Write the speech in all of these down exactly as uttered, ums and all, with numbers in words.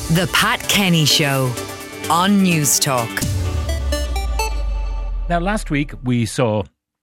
The Pat Kenny Show on News Talk. Now, last week we saw,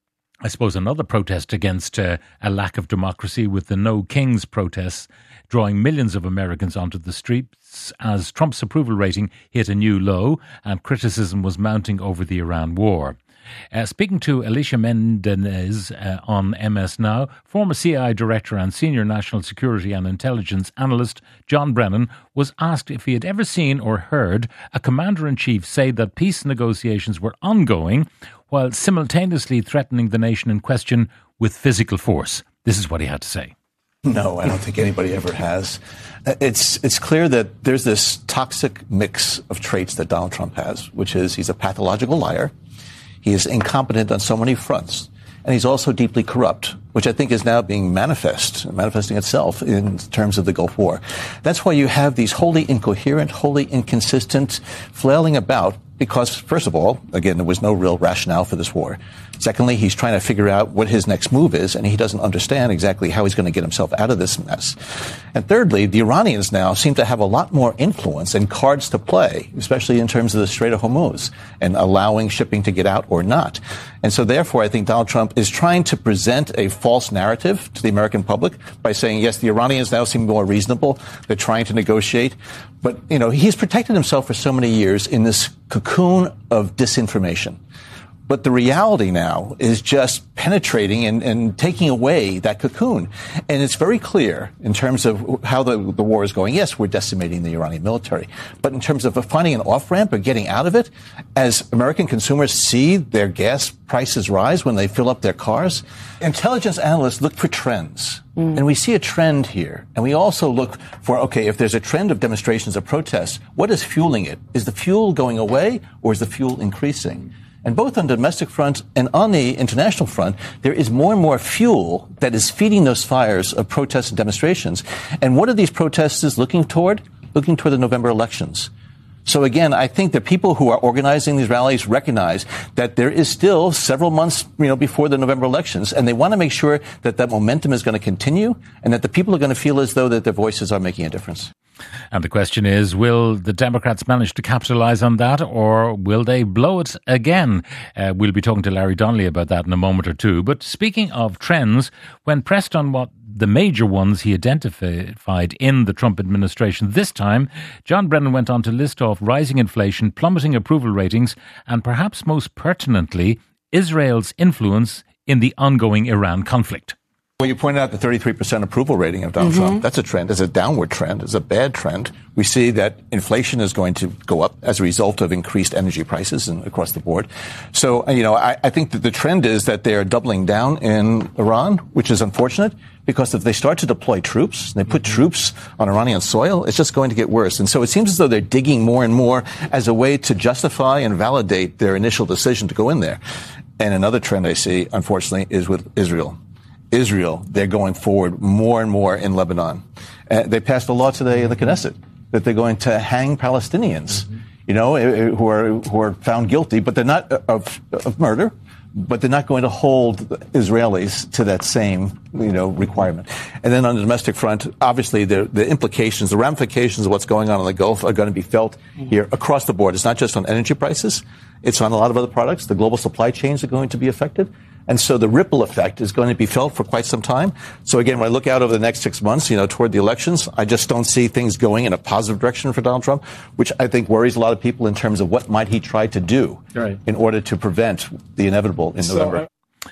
I suppose, another protest against uh, a lack of democracy with the No Kings protests, drawing millions of Americans onto the streets as Trump's approval rating hit a new low and criticism was mounting over the Iran war. Uh, speaking to Alicia Mendez uh, on M S Now, former C I A director and senior national security and intelligence analyst John Brennan was asked if he had ever seen or heard a commander-in-chief say that peace negotiations were ongoing while simultaneously threatening the nation in question with physical force. This is what he had to say. No, I don't think anybody ever has. It's it's clear that there's this toxic mix of traits that Donald Trump has, which is he's a pathological liar. He is incompetent on so many fronts. And he's also deeply corrupt, which I think is now being manifest, manifesting itself in terms of the Gulf War. That's why you have these wholly incoherent, wholly inconsistent flailing about because, first of all, again, there was no real rationale for this war. Secondly, he's trying to figure out what his next move is, and he doesn't understand exactly how he's going to get himself out of this mess. And thirdly, the Iranians now seem to have a lot more influence and cards to play, especially in terms of the Strait of Hormuz and allowing shipping to get out or not. And so therefore, I think Donald Trump is trying to present a false narrative to the American public by saying, yes, the Iranians now seem more reasonable. They're trying to negotiate. But, you know, he's protected himself for so many years in this cocoon of disinformation. But the reality now is just penetrating and, and taking away that cocoon. And it's very clear in terms of how the, the war is going. Yes, we're decimating the Iranian military. But in terms of finding an off-ramp or getting out of it, as American consumers see their gas prices rise when they fill up their cars, intelligence analysts look for trends. Mm. And we see a trend here. And we also look for, okay, if there's a trend of demonstrations or protests, what is fueling it? Is the fuel going away or is the fuel increasing? And both on the domestic front and on the international front, there is more and more fuel that is feeding those fires of protests and demonstrations. And what are these protesters looking toward? Looking toward the November elections. So again, I think the people who are organizing these rallies recognize that there is still several months, you know, before the November elections, and they want to make sure that that momentum is going to continue and that the people are going to feel as though that their voices are making a difference. And the question is, will the Democrats manage to capitalise on that, or will they blow it again? Uh, we'll be talking to Larry Donnelly about that in a moment or two. But speaking of trends, when pressed on what the major ones he identified in the Trump administration this time, John Brennan went on to list off rising inflation, plummeting approval ratings, and perhaps most pertinently, Israel's influence in the ongoing Iran conflict. Well, you pointed out the thirty-three percent approval rating of Donald mm-hmm. Trump. That's a trend. It's a downward trend. It's a bad trend. We see that inflation is going to go up as a result of increased energy prices and across the board. So, you know, I, I think that the trend is that they are doubling down in Iran, which is unfortunate because if they start to deploy troops, they put mm-hmm. troops on Iranian soil, it's just going to get worse. And so it seems as though they're digging more and more as a way to justify and validate their initial decision to go in there. And another trend I see, unfortunately, is with Israel. Israel, they're going forward more and more in Lebanon. Uh, they passed a law today in the Knesset that they're going to hang Palestinians, mm-hmm. you know, who are who are found guilty, but they're not of, of murder, but they're not going to hold Israelis to that same, you know, requirement. And then on the domestic front, obviously the, the implications, the ramifications of what's going on in the Gulf are going to be felt mm-hmm. here across the board. It's not just on energy prices. It's on a lot of other products. The global supply chains are going to be affected. And so the ripple effect is going to be felt for quite some time. So again, when I look out over the next six months, you know, toward the elections, I just don't see things going in a positive direction for Donald Trump, which I think worries a lot of people in terms of what might he try to do right. in order to prevent the inevitable in so, November.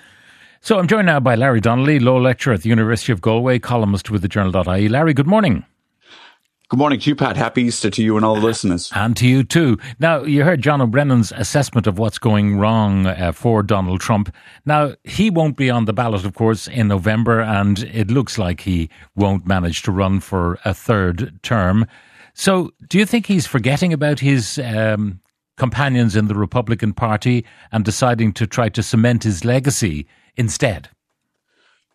So I'm joined now by Larry Donnelly, law lecturer at the University of Galway, columnist with the journal dot I E. Larry, good morning. Good morning to you, Pat. Happy Easter to you and all the listeners. And to you too. Now, you heard John O'Brennan's assessment of what's going wrong uh, for Donald Trump. Now, he won't be on the ballot, of course, in November, and it looks like he won't manage to run for a third term. So, do you think he's forgetting about his um, companions in the Republican Party and deciding to try to cement his legacy instead?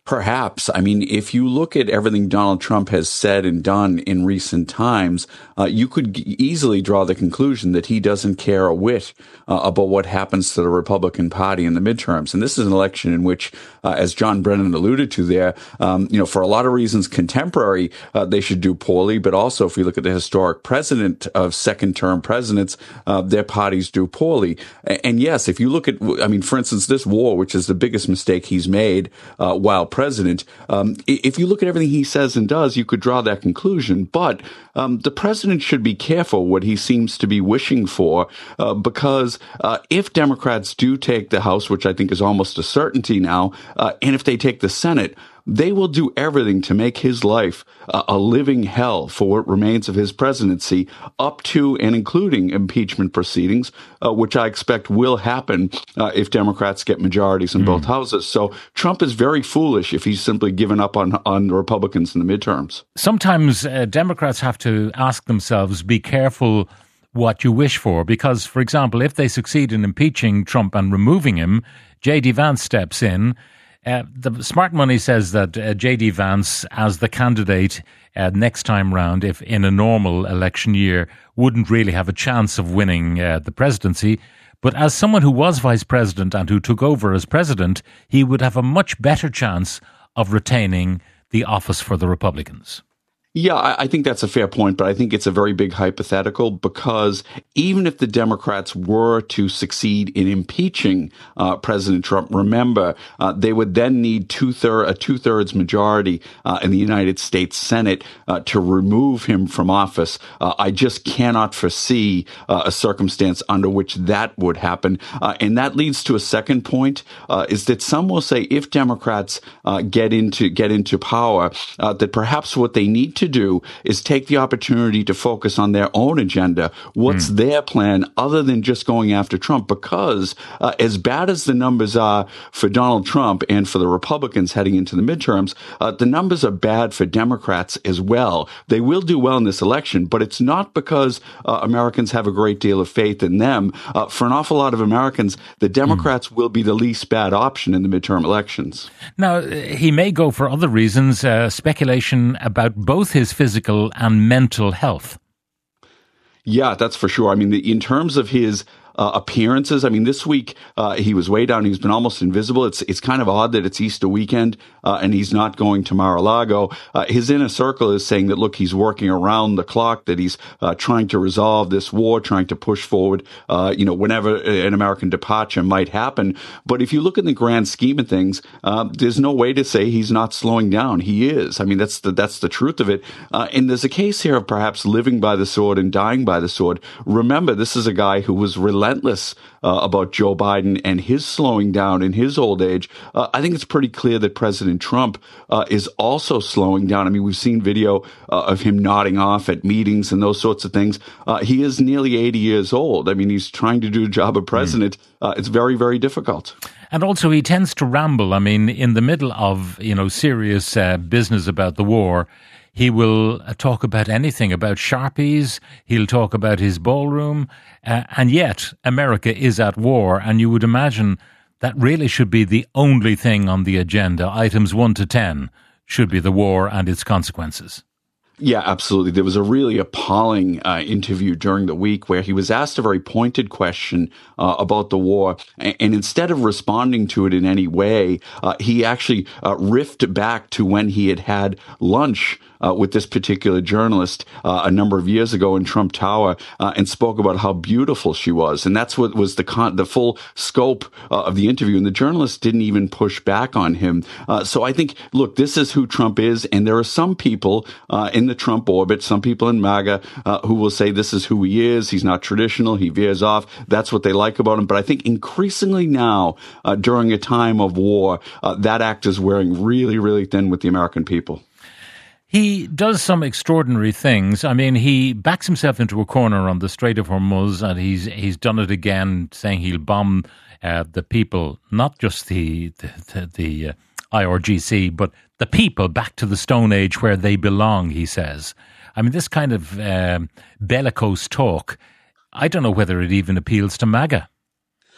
Perhaps. I mean, if you look at everything Donald Trump has said and done in recent times, uh, you could g- easily draw the conclusion that he doesn't care a whit uh, about what happens to the Republican Party in the midterms. And this is an election in which, uh, as John Brennan alluded to there, um, you know, for a lot of reasons contemporary, uh, they should do poorly. But also, if you look at the historic precedent of second-term presidents, uh, their parties do poorly. And, and yes, if you look at, I mean, for instance, this war, which is the biggest mistake he's made uh, while president. Um, if you look at everything he says and does, you could draw that conclusion. But um, the president should be careful what he seems to be wishing for, uh, because uh, if Democrats do take the House, which I think is almost a certainty now, uh, and if they take the Senate, they will do everything to make his life uh, a living hell for what remains of his presidency, up to and including impeachment proceedings, uh, which I expect will happen uh, if Democrats get majorities in mm. both houses. So Trump is very foolish if he's simply given up on, on the Republicans in the midterms. Sometimes uh, Democrats have to ask themselves, be careful what you wish for, because, for example, if they succeed in impeaching Trump and removing him, J D Vance steps in. Uh, the smart money says that uh, J D Vance, as the candidate uh, next time round, if in a normal election year, wouldn't really have a chance of winning uh, the presidency. But as someone who was vice president and who took over as president, he would have a much better chance of retaining the office for the Republicans. Yeah, I, I think that's a fair point, but I think it's a very big hypothetical, because even if the Democrats were to succeed in impeaching uh, President Trump, remember, uh, they would then need two-third, a two-thirds majority uh, in the United States Senate uh, to remove him from office. Uh, I just cannot foresee uh, a circumstance under which that would happen. Uh, and that leads to a second point, uh, is that some will say if Democrats uh, get into get into power, uh, that perhaps what they need to do is take the opportunity to focus on their own agenda. What's mm. their plan other than just going after Trump? Because uh, as bad as the numbers are for Donald Trump and for the Republicans heading into the midterms, uh, the numbers are bad for Democrats as well. They will do well in this election, but it's not because uh, Americans have a great deal of faith in them. Uh, for an awful lot of Americans, the Democrats mm. will be the least bad option in the midterm elections. Now, he may go for other reasons, uh, speculation about both his physical and mental health. Yeah, that's for sure. I mean, the, in terms of his Uh, appearances. I mean, this week uh, he was way down. He's been almost invisible. It's it's kind of odd that it's Easter weekend uh, and he's not going to Mar-a-Lago. Uh, his inner circle is saying that, look, he's working around the clock, that he's uh, trying to resolve this war, trying to push forward, uh, you know, whenever an American departure might happen. But if you look in the grand scheme of things, uh, there's no way to say he's not slowing down. He is. I mean, that's the that's the truth of it. Uh, and there's a case here of perhaps living by the sword and dying by the sword. Remember, this is a guy who was relentless relentless uh, about Joe Biden and his slowing down in his old age. Uh, I think it's pretty clear that President Trump uh, is also slowing down. I mean, we've seen video uh, of him nodding off at meetings and those sorts of things. Uh, he is nearly eighty years old. I mean, he's trying to do a job of president. Mm. Uh, it's very, very difficult. And also, he tends to ramble. I mean, in the middle of, you know, serious uh, business about the war, he will talk about anything, about Sharpies. He'll talk about his ballroom. Uh, and yet, America is at war. And you would imagine that really should be the only thing on the agenda. Items one to ten should be the war and its consequences. Yeah, absolutely. There was a really appalling uh, interview during the week where he was asked a very pointed question uh, about the war. And, and instead of responding to it in any way, uh, he actually uh, riffed back to when he had had lunch Uh, with this particular journalist uh, a number of years ago in Trump Tower, uh, and spoke about how beautiful she was. And that's what was the con- the full scope uh, of the interview. And the journalist didn't even push back on him. Uh, so I think, look, this is who Trump is. And there are some people uh, in the Trump orbit, some people in MAGA, uh, who will say this is who he is. He's not traditional. He veers off. That's what they like about him. But I think increasingly now, uh, during a time of war, uh, that act is wearing really, really thin with the American people. He does some extraordinary things. I mean, he backs himself into a corner on the Strait of Hormuz, and he's he's done it again, saying he'll bomb uh, the people, not just the the, the, the uh, I R G C, but the people back to the Stone Age where they belong, he says. I mean, this kind of um, bellicose talk, I don't know whether it even appeals to MAGA.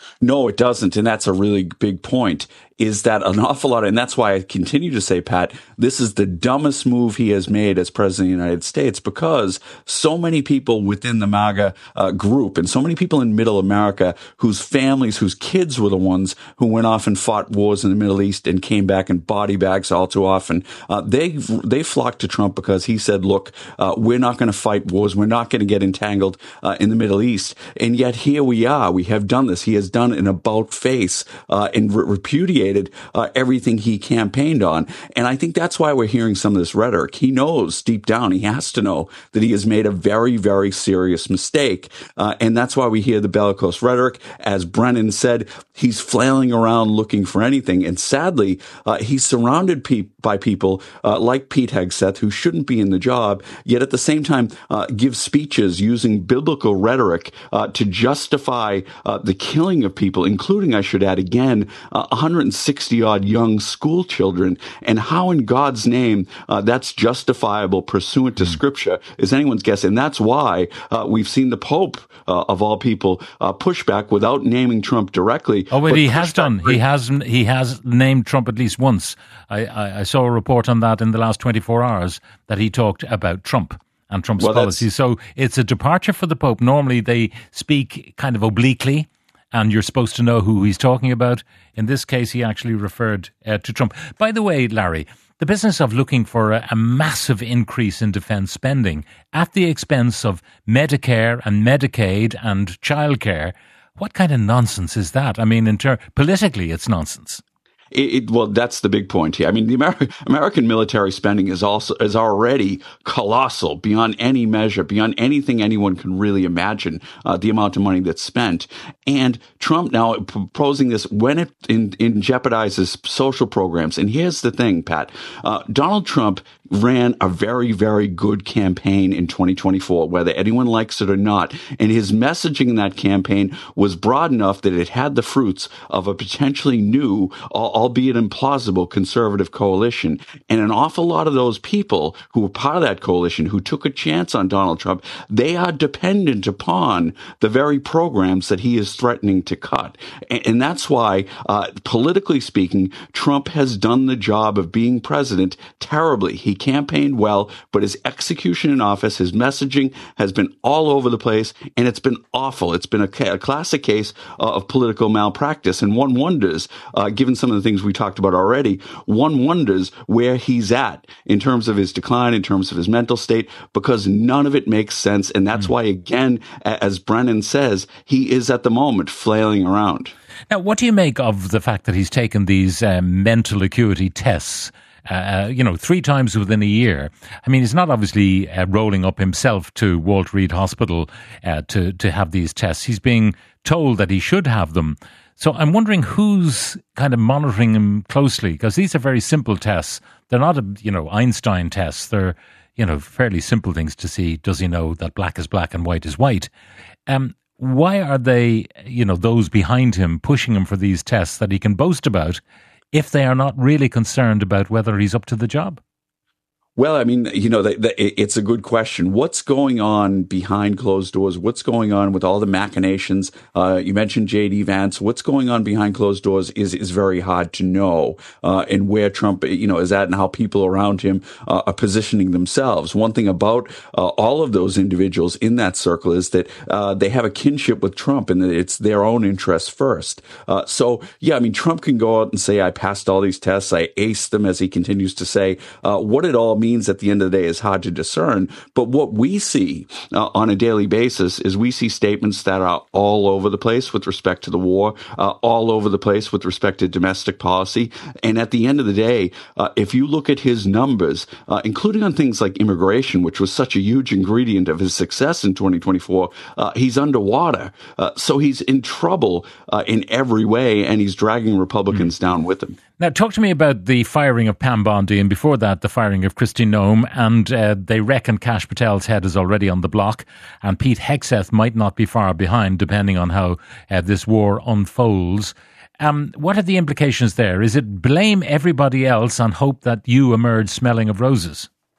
No, it doesn't. And that's a really big point, is that an awful lot. And that's why I continue to say, Pat, this is the dumbest move he has made as president of the United States, because so many people within the MAGA uh, group and so many people in middle America whose families, whose kids were the ones who went off and fought wars in the Middle East and came back in body bags all too often, uh, they they flocked to Trump because he said, look, uh, we're not going to fight wars. We're not going to get entangled uh, in the Middle East. And yet here we are. We have done this. He has done an about face uh, and re- repudiated uh, everything he campaigned on. And I think that's why we're hearing some of this rhetoric. He knows deep down, he has to know that he has made a very, very serious mistake. Uh, and that's why we hear the bellicose rhetoric. As Brennan said, he's flailing around looking for anything. And sadly, uh, he's surrounded pe- by people uh, like Pete Hegseth, who shouldn't be in the job, yet at the same time uh, give speeches using biblical rhetoric uh, to justify uh, the killing of people, including, I should add again, uh, one hundred sixty odd young school children. And how in God's name uh, that's justifiable pursuant to Scripture is anyone's guess. And that's why uh, we've seen the Pope, uh, of all people, uh, push back without naming Trump directly. Oh, but, but he has done. He has he has named Trump at least once. I, I, I saw a report on that in the last twenty-four hours that he talked about Trump and Trump's well, policies. So it's a departure for the Pope. Normally they speak kind of obliquely, and you're supposed to know who he's talking about. In this case, he actually referred uh, to Trump. By the way, Larry, the business of looking for a, a massive increase in defence spending at the expense of Medicare and Medicaid and childcare, what kind of nonsense is that? I mean, in ter- politically, it's nonsense. It, it, well, that's the big point here. I mean, the Amer- American military spending is also is already colossal beyond any measure, beyond anything anyone can really imagine. Uh, the amount of money that's spent, and Trump now proposing this when it in, in jeopardizes social programs. And here's the thing, Pat: uh, Donald Trump ran a very, very good campaign in twenty twenty-four, whether anyone likes it or not. And his messaging in that campaign was broad enough that it had the fruits of a potentially new, albeit implausible, conservative coalition. And an awful lot of those people who were part of that coalition, who took a chance on Donald Trump, they are dependent upon the very programs that he is threatening to cut. And, and that's why, uh, politically speaking, Trump has done the job of being president terribly. He campaigned well, but his execution in office, his messaging has been all over the place, and it's been awful. It's been a, ca- a classic case uh, of political malpractice. And one wonders, uh, given some of the things we talked about already, one wonders where he's at in terms of his decline, in terms of his mental state, because none of it makes sense. And that's mm. why, again, as Brennan says, he is at the moment flailing around. Now, what do you make of the fact that he's taken these um, mental acuity tests Uh, you know, three times within a year? I mean, he's not obviously uh, rolling up himself to Walter Reed Hospital uh, to, to have these tests. He's being told that he should have them. So I'm wondering who's kind of monitoring him closely, because these are very simple tests. They're not, you know, Einstein tests. They're, you know, fairly simple things to see. Does he know that black is black and white is white? Um, why are they, you know, those behind him pushing him for these tests that he can boast about, if they are not really concerned about whether he's up to the job? Well, I mean, you know, the, the, it's a good question. What's going on behind closed doors? What's going on with all the machinations? Uh, you mentioned J D Vance. What's going on behind closed doors is is very hard to know, uh, and where Trump, you know, is at, and how people around him uh, are positioning themselves. One thing about uh, all of those individuals in that circle is that uh, they have a kinship with Trump, and that it's their own interests first. Uh, so, yeah, I mean, Trump can go out and say, "I passed all these tests, I aced them," as he continues to say. Uh, what it all means at the end of the day is hard to discern. But what we see uh, on a daily basis is we see statements that are all over the place with respect to the war, uh, all over the place with respect to domestic policy. And at the end of the day, uh, if you look at his numbers, uh, including on things like immigration, which was such a huge ingredient of his success in twenty twenty-four, uh, he's underwater. Uh, so he's in trouble uh, in every way, and he's dragging Republicans mm. down with him. Now, talk to me about the firing of Pam Bondi, and before that, the firing of Kristi Noem, and uh, they reckon Kash Patel's head is already on the block, and Pete Hegseth might not be far behind, depending on how uh, this war unfolds. Um, what are the implications there? Is it blame everybody else and hope that you emerge smelling of roses?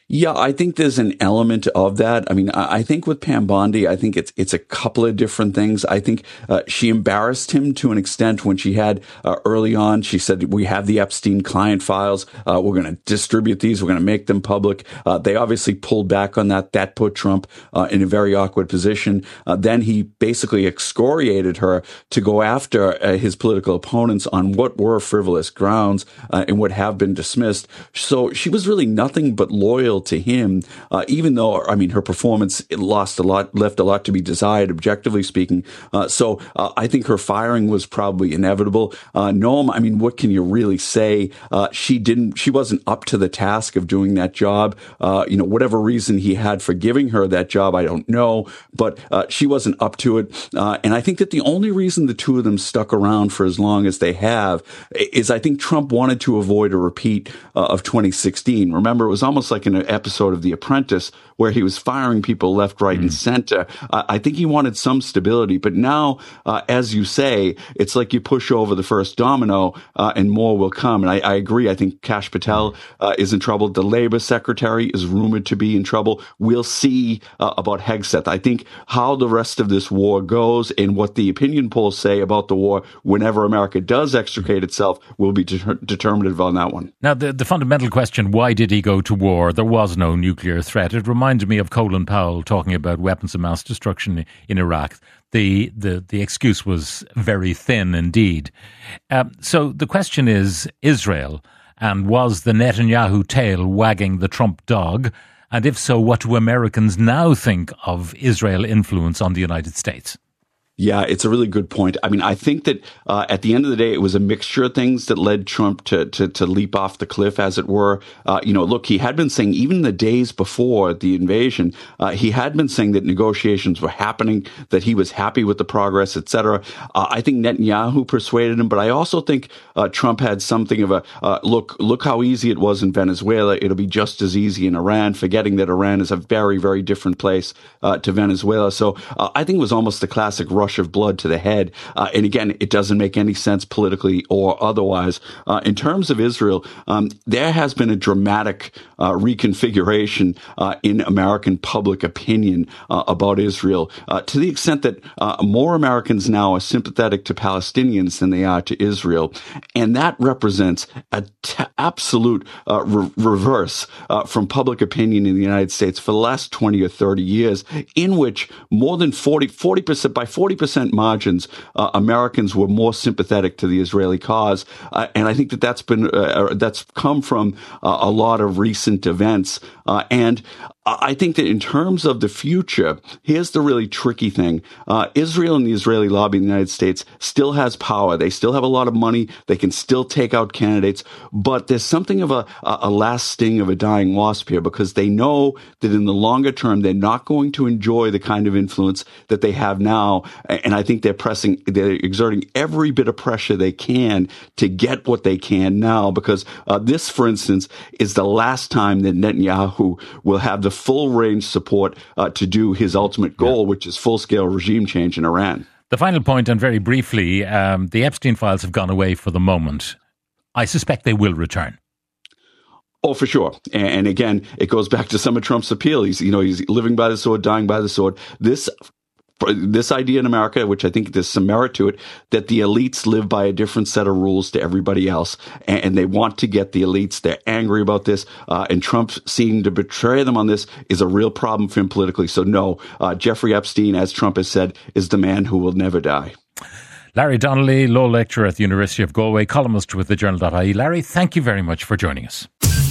Yeah, I think there's an element of that. I mean, I think with Pam Bondi, I think it's it's a couple of different things. I think uh, she embarrassed him to an extent when she had uh, early on. She said, "We have the Epstein client files. Uh, we're going to distribute these. We're going to make them public." Uh, they obviously pulled back on that. That put Trump uh, in a very awkward position. Uh, then he basically excoriated her to go after uh, his political opponents on what were frivolous grounds uh, and would have been dismissed. So she was really nothing but loyal to him, uh, even though, I mean, her performance lost a lot, left a lot to be desired, objectively speaking. Uh, so uh, I think her firing was probably inevitable. Uh, Noam, I mean, what can you really say? Uh, she didn't, she wasn't up to the task of doing that job. Uh, you know, whatever reason he had for giving her that job, I don't know, but uh, she wasn't up to it. Uh, and I think that the only reason the two of them stuck around for as long as they have is I think Trump wanted to avoid a repeat uh, of twenty sixteen. Remember, it was almost like an episode of The Apprentice where he was firing people left, right, mm. and center. Uh, I think he wanted some stability. But now, uh, as you say, it's like you push over the first domino uh, and more will come. And I, I agree. I think Kash Patel uh, is in trouble. The Labor Secretary is rumored to be in trouble. We'll see uh, about Hegseth. I think how the rest of this war goes and what the opinion polls say about the war whenever America does extricate itself will be de- determinative on that one. Now, the, the fundamental question, why did he go to war? There was no nuclear threat. It reminds me of Colin Powell talking about weapons of mass destruction in Iraq. The the, the excuse was very thin indeed. Um, so the question is Israel, and was the Netanyahu tail wagging the Trump dog? And if so, what do Americans now think of Israel influence on the United States? Yeah, it's a really good point. I mean, I think that uh, at the end of the day, it was a mixture of things that led Trump to to, to leap off the cliff, as it were. Uh, you know, look, he had been saying, even the days before the invasion, uh, he had been saying that negotiations were happening, that he was happy with the progress, et cetera. Uh, I think Netanyahu persuaded him, but I also think uh, Trump had something of a, uh, look, look how easy it was in Venezuela. It'll be just as easy in Iran, forgetting that Iran is a very, very different place uh, to Venezuela. So uh, I think it was almost the classic rush of blood to the head. Uh, and again, it doesn't make any sense politically or otherwise. Uh, in terms of Israel, um, there has been a dramatic uh, reconfiguration uh, in American public opinion uh, about Israel, uh, to the extent that uh, more Americans now are sympathetic to Palestinians than they are to Israel. And that represents a t- absolute uh, re- reverse uh, from public opinion in the United States for the last twenty or thirty years, in which more than forty, forty percent, by forty percent margins, uh, Americans were more sympathetic to the Israeli cause. Uh, and I think that that's been, uh, that's come from uh, a lot of recent events. Uh, and I think that in terms of the future, here's the really tricky thing. Uh, Israel and the Israeli lobby in the United States still has power. They still have a lot of money. They can still take out candidates. But there's something of a, a last sting of a dying wasp here, because they know that in the longer term, they're not going to enjoy the kind of influence that they have now. And I think they're pressing, they're exerting every bit of pressure they can to get what they can now, because uh, this, for instance, is the last time that Netanyahu will have the full range support uh, to do his ultimate goal, yeah. which is full-scale regime change in Iran. The final point, and very briefly, um, the Epstein files have gone away for the moment. I suspect they will return. Oh, for sure. And again, it goes back to some of Trump's appeal. He's, you know, he's living by the sword, dying by the sword. This This idea in America, which I think there's some merit to it, that the elites live by a different set of rules to everybody else, and they want to get the elites. They're angry about this, uh, and Trump seeming to betray them on this is a real problem for him politically. So no, uh, Jeffrey Epstein, as Trump has said, is the man who will never die. Larry Donnelly, law lecturer at the University of Galway, columnist with the journal dot I E. Larry, thank you very much for joining us.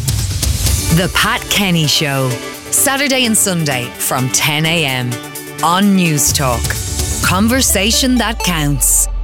The Pat Kenny Show, Saturday and Sunday from ten a.m. on News Talk. Conversation that counts.